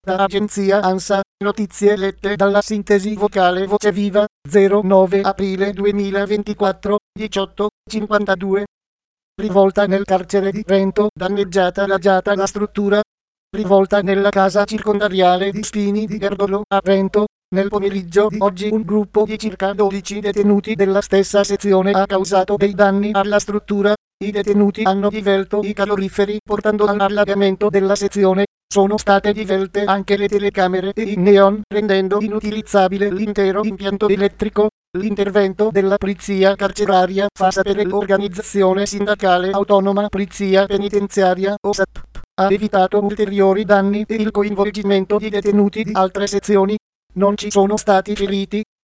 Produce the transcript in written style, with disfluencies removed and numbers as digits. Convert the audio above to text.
Da agenzia ANSA, notizie lette dalla sintesi vocale Voce Viva, 09 aprile 2024, 18:52. Rivolta nel carcere di Trento, danneggiata lagiata la struttura. Rivolta nella casa circondariale di Spini di Gardolo a Trento. Nel pomeriggio di oggi un gruppo di circa 12 detenuti della stessa sezione ha causato dei danni alla struttura. I detenuti hanno divelto i caloriferi portando all'allagamento della sezione. Sono state divelte anche le telecamere e i neon, rendendo inutilizzabile l'intero impianto elettrico. L'intervento della polizia carceraria fa sapere l'organizzazione sindacale autonoma Polizia Penitenziaria OSAP ha evitato ulteriori danni e il coinvolgimento di detenuti di altre sezioni. Non ci sono stati feriti.